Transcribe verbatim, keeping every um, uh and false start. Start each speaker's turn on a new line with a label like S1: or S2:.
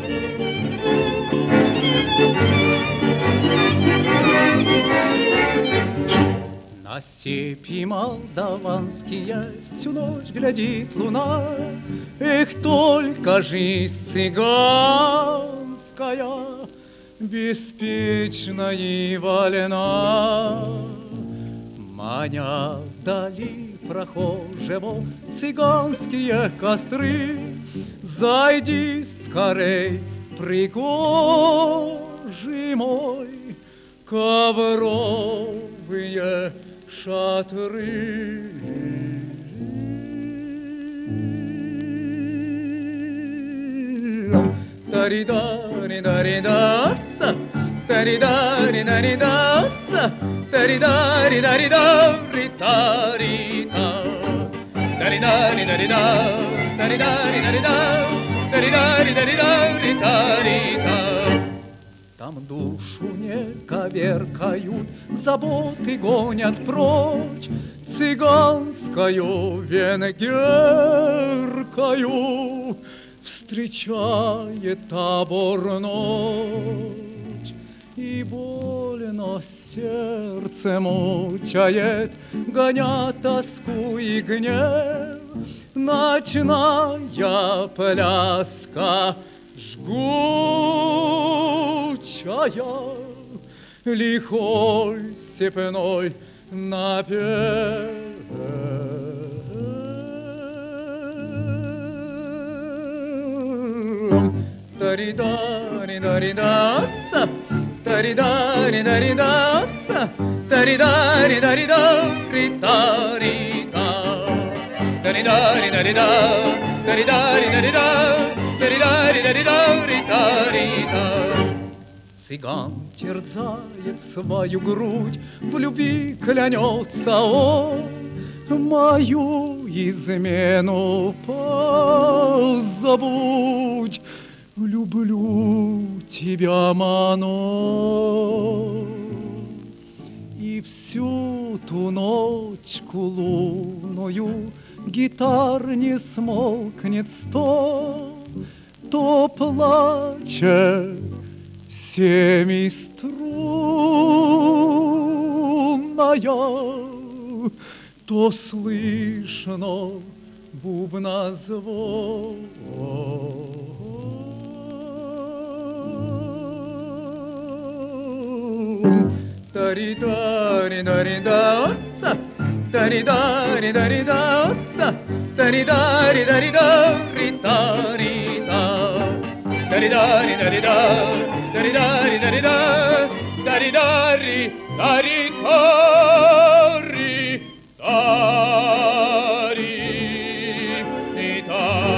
S1: На степи молдаванские всю ночь глядит луна. Эх, только жизнь цыганская беспечна и вольна. Маня вдали прохожего цыганские костры, зайди скорей, пригожий мой, ковровые шатры. Тари-дари-дари-датса, тари-дари-дари-датса, тари-дари-дари-дари-тари-та. Тари-дари-дари-да, тари-дари-дари-да, тари-дари-дари-дари-тари-та. Там душу не коверкают, заботы гонят прочь, цыганскою венгеркою встречает табор ночь. И больно сердце мучает, гоня тоску и гнев, ночная пляска жгучая, лихой степной напев. Тари-дари-дари-датса, тари-дари-дари-датса, тари-дари-дари-дари-тари-та. Тари-дари-дари-да, тари-дари-дари-да, тари-дари-дари-дари-тари-та. Цыган терзает свою грудь, в любви клянется он, мою измену позабудь. Люблю тебя, Мано, и всю ту ночку лунную гитар не смолкнет стон, то плачет семиструнная, то слышно бубна звон. Тари-дари-дари-датса, тари-дари-дари-датса, тари-дари-дари-дари-тари-та. Тари-дари-дари-да, тари-дари-дари-да, тари-дари-дари-тари-та.